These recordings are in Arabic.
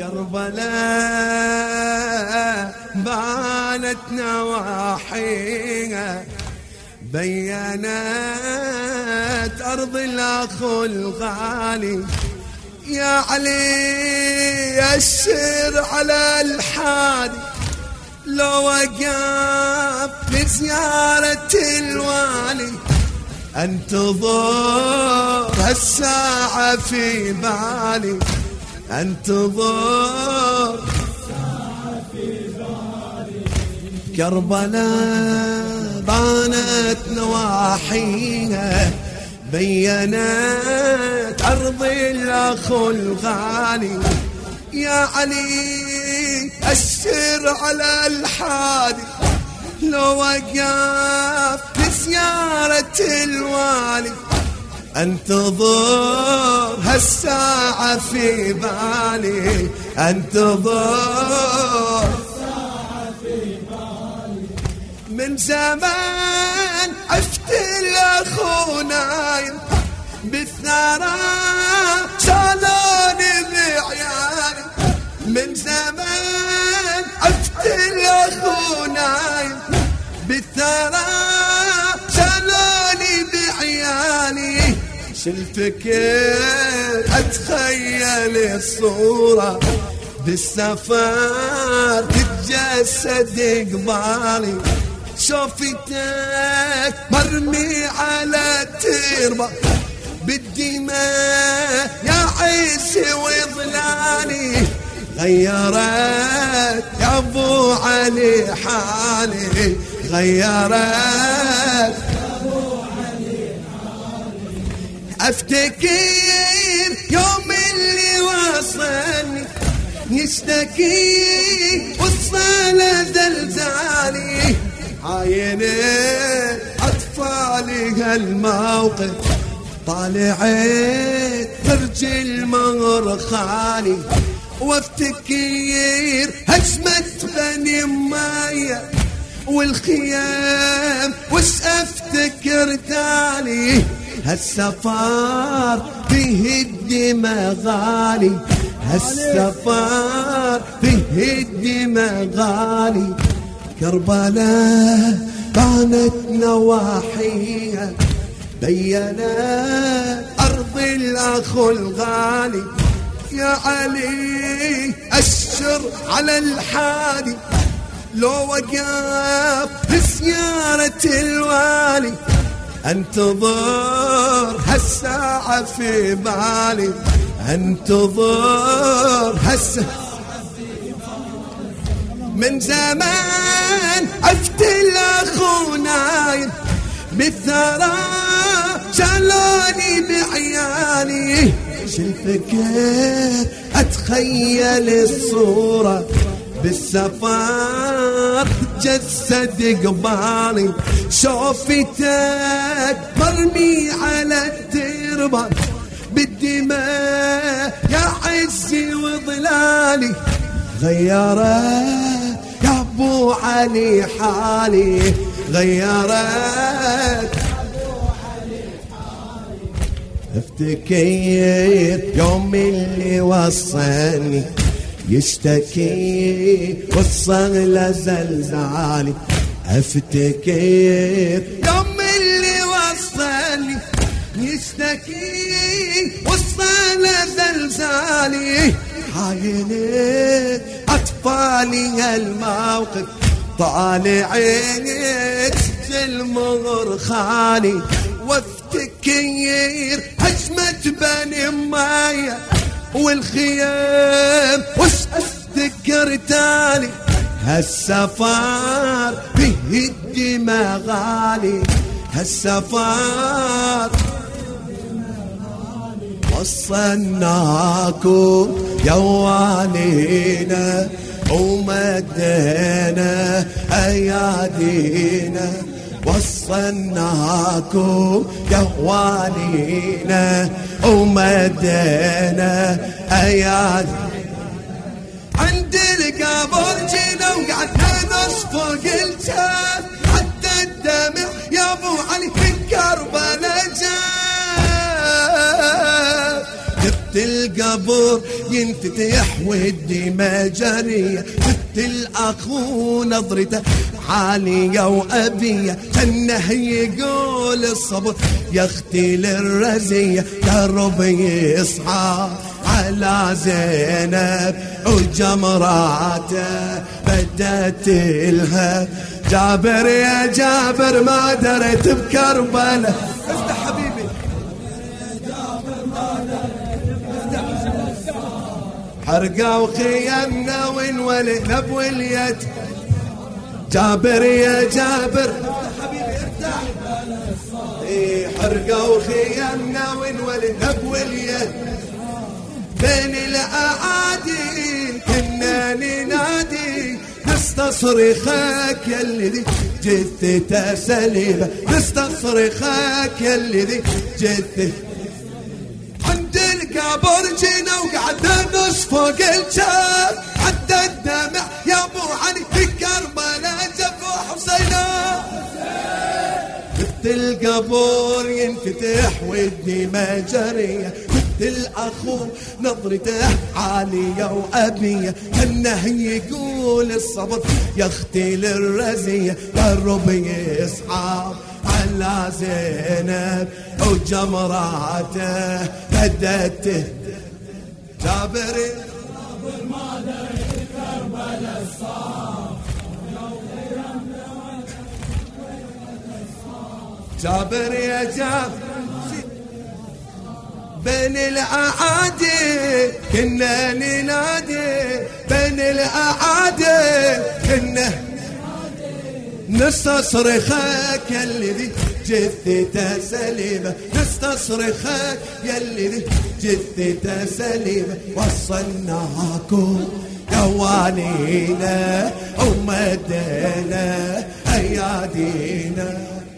كربلاء بانت نواحيها، بينت أرض الأخ الغالي. يا علي يسر على الحادي، لو وقف لزيارة الوالي، انتظر هالساعة في بالي، انتظر هالساعة في بالي. كربلاء بانت نواحيها، بينت أرض الأخ الغالي. يا علي أسر على الحادي، لو وقف لزيارة الوالي، انتظر هالساعة في بالي، انتظر هالساعة في بالي. من زمان عفت الأخو نايم بالثرى، شالوني بعيالي. من زمان عفت الأخو نايم بالثرى، شالوني بعيالي. شالفكر أتخيل الصورة، بالسفر تتجسد قبالي. شوفتك مرمي على التربة بالدماء يا عيسى وظلالي. غيرت يا ابو علي حالي، غيرت يا ابو علي حالي. افتكر يوم اللي وصلني يشتكي وصل زلزالي. عاين اطفالي هالموقف، طالعت فرج المغر خالي. وافتكر هجمة بني أمية والخيام، وش افتكر تالي. هالسفر فيه الدماء غالي، هالسفر فيه الدماء غالي. كربلاء بانت نواحيها، بينت أرض الأخ الغالي. يا علي أشر على الحادي، لو وقف لزيارة الوالي، انتظر هالساعة في بالي، انتظر هالساعة في بالي. من زمان عفت الأخو نايم بالثرى، شالوني بعيالي. شالفكر أتخيل الصورة، بالسفر جسد قبالي. شوفتك مرمي على التربة بالدماء يا عزي وظلالي. غيرت يا ابو علي حالي، غيرت. افتكر يوم اللي وصلني يشتكي وصل زلزالي. افتكر يوم اللي وصلني يشتكي وصل زلزالي. عاينت اطفالي هالموقف، طالعت المغر خالي. وافتكر هجمة بني أمية والخيام، وش افتكر تالي. هالسفر فيه الدماء غالي، هالسفر وصلناكم يا والينا ومدينا أيادينا. وصلناكم يا والينا ومدينا أيادينا. عند القبر جينا وقعدنا نصفق الجاف، حتى الدمع يا ابو علي من كربلاء جاف. جبت القبر القبر ينفتح والدماء جارية، مثل أخو نظرته عالية وأبية، كأنه يقول الصبر يختل الرزية، درب يصحى على زينب وجمراته بدت لها. جابر يا جابر ما دريت بكربلاء، افتح حبيبي حرقوا خيامنا وانولنا بوليت. جابر يا جابر حبيبي افتح، حرقوا خيامنا وانولنا بوليت. بين الاعادي كنا ننادي نستصرخك يا الذي جثته سليبه، نستصرخك يا الذي جثته. عند القبر جينا وقعدنا نص فوق الجاب، حتى الدمع يا ابو علي في كربلاء جفوا حسينا. مثل القبر ينفتح والدماء جارية، مثل أخو نظرته عالية وأبية، كأنه يقول الصبر يختل الرزية، درب يصعب على زينب وجمراته بدته. جابر ما دري كربلاء الصاب، جابر يا جابر بين الأعادي كنا ننادي، بين الأعادي كنا نستصرخك يا الذي جثته سليمة، نستصرخك يا الذي جثته سليمة. وصلناكم يا والينا ومدينا أيادينا.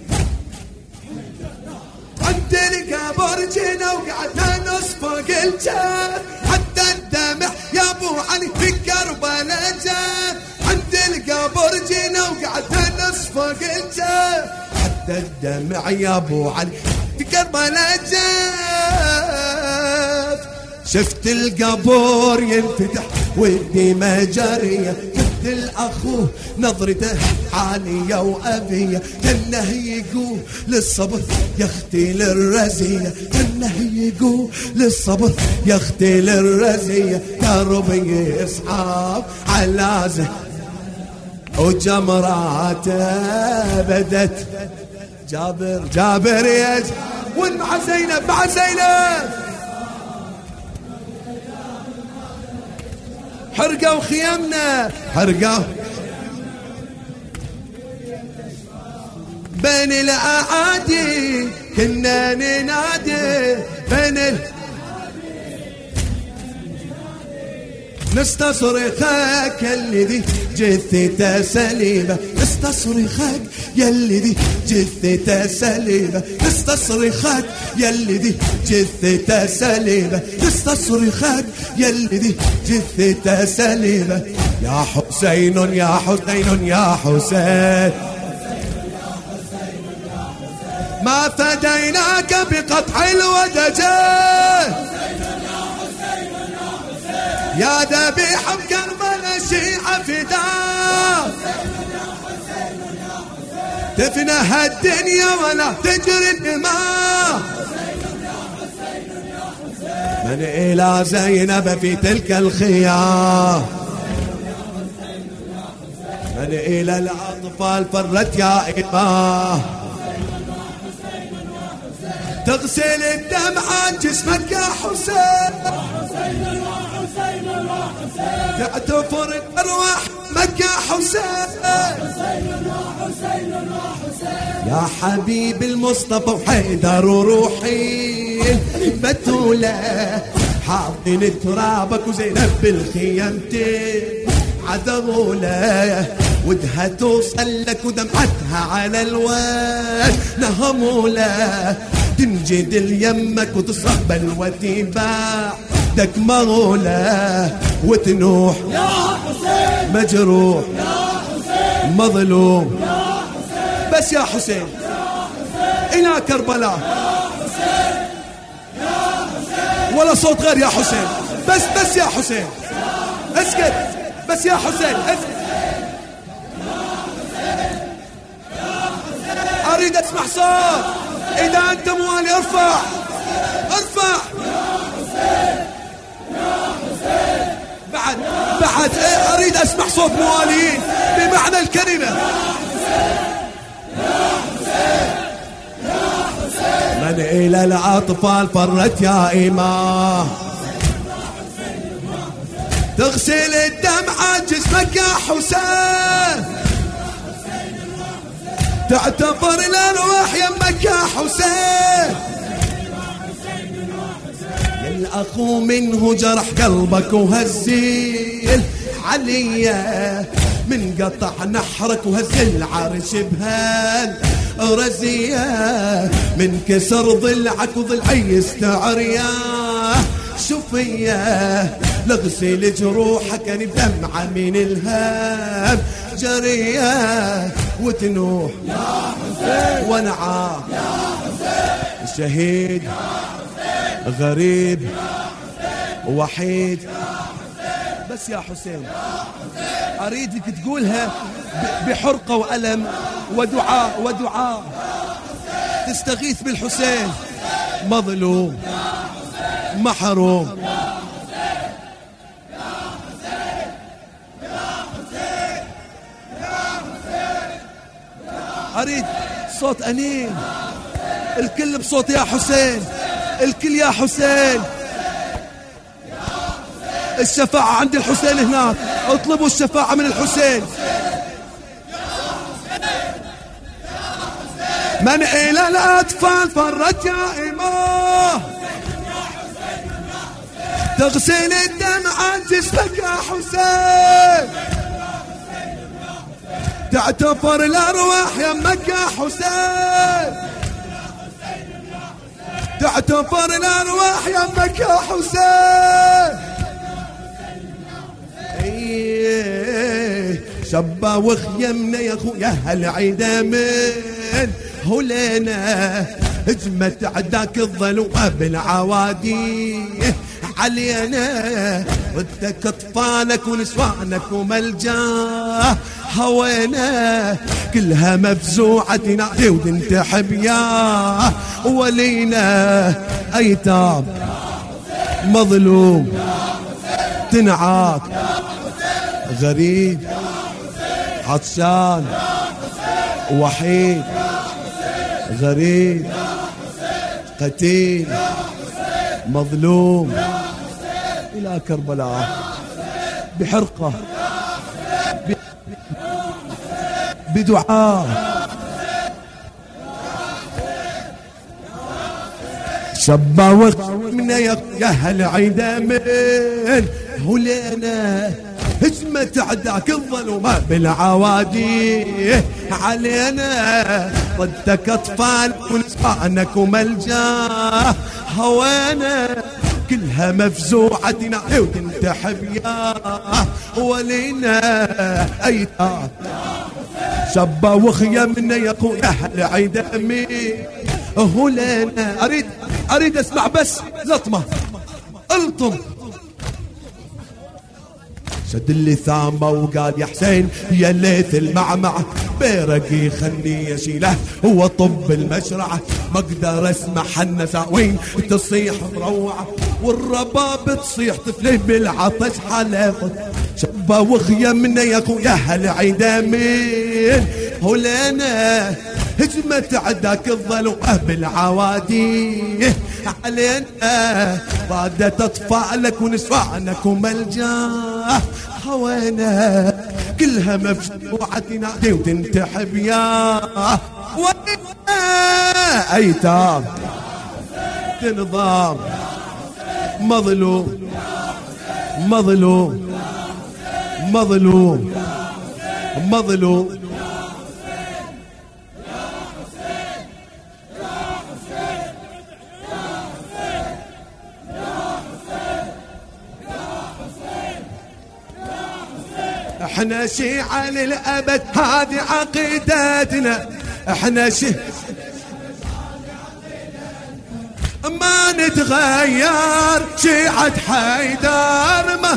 عند القبر جينا وقعدنا نص فوق الجاب، حتى الدمع يا ابو علي في كربلاء جاب. عند القبر جينا وقعدنا نص فوق الجاب، حتى الدمع يا ابو علي في كربلاء جاب. شفت القبر ينفتح والدماء جارية، مثل أخوه نظرته عالية وأبية، كأنه يقول للصبر يختل الرزية، كأنه يقول للصبر يختل الرزية، درب يصعب على زه وجمراته بدت. جابر جابر يا وين مع زينب مع زينب حرقوا خيامنا حرقوا بين الأعادي كنا ننادي بين نستصرخك يا الذي جثته سليمة، نستصرخك يا الذي جثته سليمة، نستصرخك يا الذي جثته سليمة، نستصرخك يا الذي جثته سليمة. يا حسين يا حسين يا حسين ما فديناك بقطع الودجان، يا ذبيح بكربلاء شيعة فداء، تفنى هالدنيا ولا تجري الدماء. من إلى زينب في تلك الخيام، من إلى الأطفال فرت يا إمام، تغسل الدمع عن جسمك يا حسين، تعتفر الأرواح مكة حسين، يا حبيب المصطفى وحيدر وروحي البتولة، حاضن ترابك وزينب بالخيامتين عذغولة، ودها توصل لك ودمعتها على الواد نهمولة، تنجد اليمك وتصرخ بلوتي بعدك مغولة، وتنوح يا حسين مجروح يا حسين مظلوم يا حسين، بس يا حسين إلى كربلاء يا حسين يا حسين ولا صوت غير يا حسين. بس يا حسين اسكت. بس يا حسين اسكت. اريد اسمع صوت. اذا انت موالي ارفع. بعد اريد اسمع صوت مواليين بمعنى الكلمة. من الى الاطفال فرت يا امام، تغسل الدمعة جسمك يا حسين، تعتبر الارواح يمك يا حسين. الاخو منه جرح قلبك وهزيل عليا، من قطع نحرك وهز العرش بهال رزية، من كسر ضلعك وضلعي استعرياه شوفيه، لغسل جروحك انا بدمعة من الهام جريه، وتنوح يا حسين ونعاه يا حسين، شهيد يا حسين، غريب يا حسين، وحيد يا حسين. بس يا حسين اريدك تقولها بحرقة وألم ودعاء تستغيث بالحسين، مظلوم محروم. أريد صوت أنين، الكل بصوت يا حسين، الكل يا حسين. الشفاعة عند الحسين هناك، اطلبوا الشفاعة من الحسين. من إلى الأطفال فرت يا إماه، تغسل الدمعة جسمك يا حسين، تعتبر الأرواح يمك يا حسين، تعتبر الأرواح يمك يا حسين. شبا وخيمنا يا خويا هالعيدة من هلينا، هجمت عداك الظلوة بالعوادي علينا، ردك اطفالك ونسوانك وملجاه هوينا، كلها مفزوعة تنادي وتنتحب يا ولينا، ايتام مظلوم تنعاك، غريب عطشان وحيد، غريب قتيل مظلوم، إلى كربلاء بحرقة بدعاء. شبا من يا هالعيدة من هلينا، هجمت عداك الظلمة بالعوادي علينا، ردك اطفال ونسوانك وملجاه هوانا، كلها مفزوعة تنادي وتنتحب يا ولينا، ايتام شبا وخيمنا يا خويا هالعيدة من هلينا. اريد اسمع بس لطمة، الطم. شد اللي ثامه وقال يا حسين يا ليت المعمع بيرقي خلني اشيله، هو طب المشرعه ما اقدر اسمع النساوين تصيح مروعه، والرباب تصيح طفلي بالعطش حلقت. شبا وخيمنا يا خويا هالعيدة من هلينا، هجمت عداك الظلوة بالعوادي علينا، ضادت اطفالك ونسوانك وملجاه هوانا، كلها مفجوعة تنادي وتنتحب يا وينا، ايتام تنظام مظلوم مظلوم مظلوم مظلوم. احنا شيعة للأبد هذه عقيدتنا، احنا ما ما نتغير شيعة حيدر ما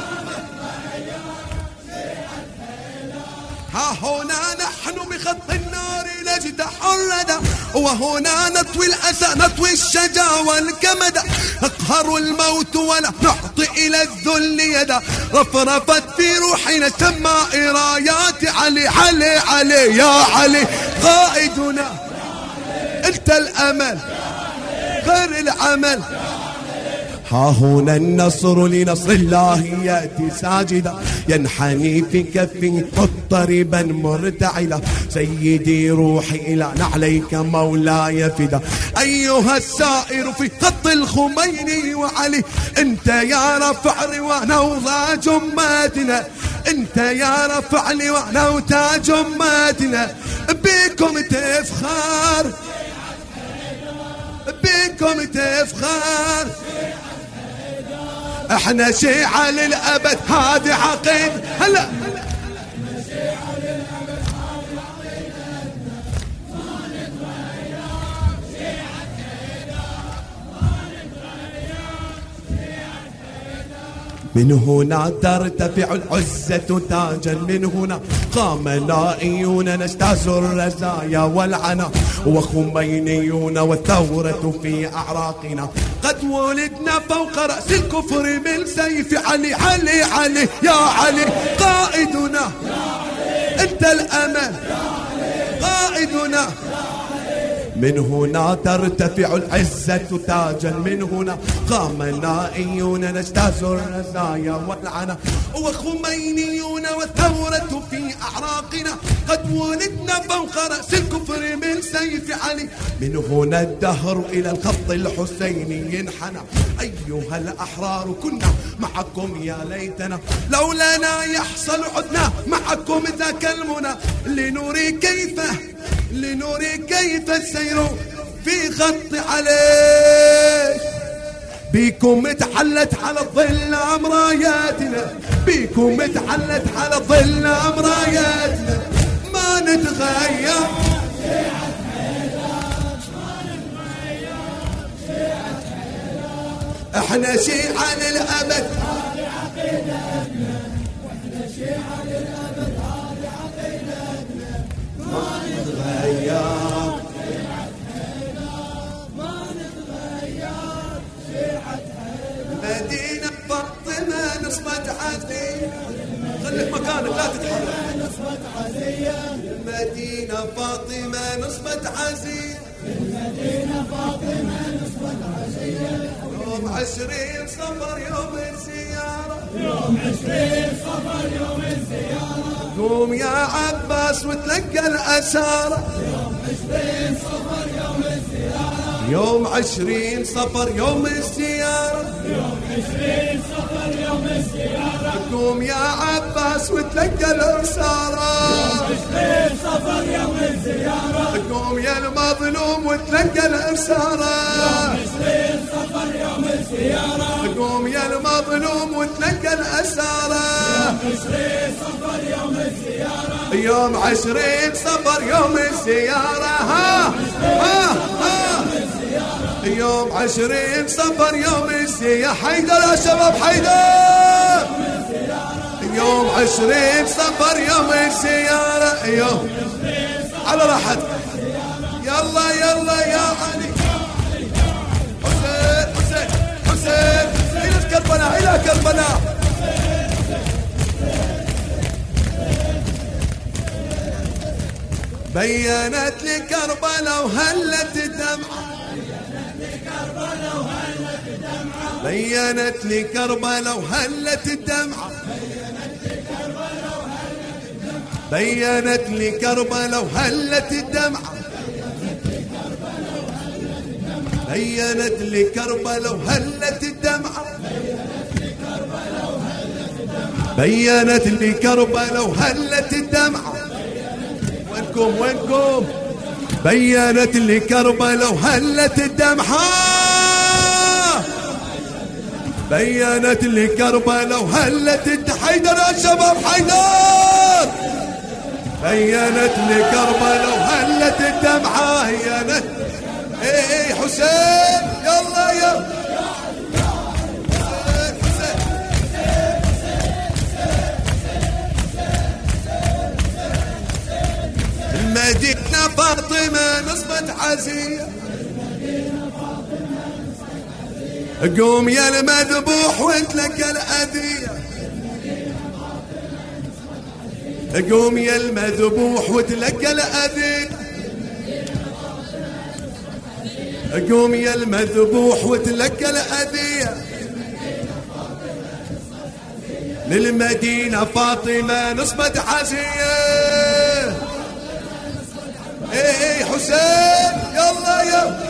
ها هنا نحن بخط النار نجد حردا وهنا نطوي الأسى نطوي الشجا والكمد نقهر الموت ولا نعطي إلى الذل يدا رفرفت في روحنا سماء رايات علي علي علي يا علي قائدنا انت الأمل غير العمل ها هنا النصر لنصر الله يأتي ساجدا ينحني في كفه مضطربا مرتعلا سيدي روحي إلى نعليك مولاي فدا أيها السائر في خط الخميني وعلي أنت يا رفع روانا وتاج أمتنا أنت يا رفع روانا وتاج أمتنا بكم تفخر بكم تفخر احنا شيعة للأبد هذه عقيد هلا من هنا ترتفع العزة تاجا من هنا قام لائيون نجتاز الرزايا والعنا وخمينيون والثورة في أعراقنا قد ولدنا فوق رأس الكفر من سيف علي علي علي يا علي قائدنا أنت الأمل قائدنا من هنا ترتفع العزة تاجا من هنا قام نائيون نجتاز الرزايا والعنا وخمينيون والثورة في أعراقنا قد ولدنا فوق رأس الكفر من سيف علي من هنا الدهر إلى الخط الحسيني ينحنى أيها الأحرار كنا معكم يا ليتنا لولانا يحصل عدنا معكم ذاك المنى لنوري كيف السير في خط عليه بيكم اتحلت على الظل أمراياتنا بيكم اتحلت على الظل أمراياتنا ما نتغير احنا شيعة للأبد هذه عقيدتنا واحنا شيعة للأبد هذه عقيدتنا ما نتغير ما نتغير شيعة مدينة فاطمة نصبت عزية خليك مكانك لا تتحرك نصبت عزية المدينة فاطمة نصبت عزية المدينة فاطمة نصبت عزية يوم 20 صفر يوم الزيارة يوم 20 صفر يوم الزيارة قوم يا عباس وتلقى الأسارة يوم 20 صفر يوم الزيارة يوم 20 صفر يوم الزيارة يوم 20 صفر يوم الزيارة قوم يا عباس وتلقى الأسارة يوم 20 صفر يوم الزيارة قوم يا المظلوم وتلقى الأسارة يوم 20 صفر يوم الزيارة قوم يا المظلوم وتلقى الأسارة يوم 20 صفر يوم الزيارة ها ها ها يوم 20 صفر يوم الزيارة حيدر يا شباب حيدر يوم 20 صفر يوم الزيارة يوم على راحتك يلا يلا يا علي حسين إلى كربلاء إلى كربلاء بينت لي كربلاء وهلت دمعة بينت لي كربلاء وهلت الدمعة بينت لي كربلاء وهلت الدمعة بينت لي كربلاء وهلت الدمعة بينت لي كربلاء وهلت الدمعة وينكم بينت لي كربلاء وهلت الدمعة بينت لي كربلاء وهلت حيدر يا شباب حيدر بينت لي كربلاء وهلت الدمعة بينت ايه حسين يلا يا المدينة فاطمة نصبت عزية، قوم يا المذبوح وتلقى الأذية، قوم يا المذبوح وتلقى الأذية، قوم يا المذبوح وتلقى الأذية، للمدينة فاطمة نصبت عزية. ايه حسين يلا يا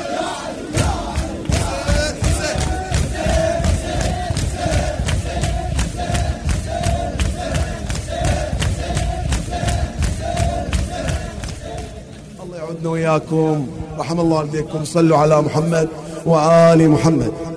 الله يعودنا وياكم. رحم الله والديكم. صلوا على محمد وآل محمد.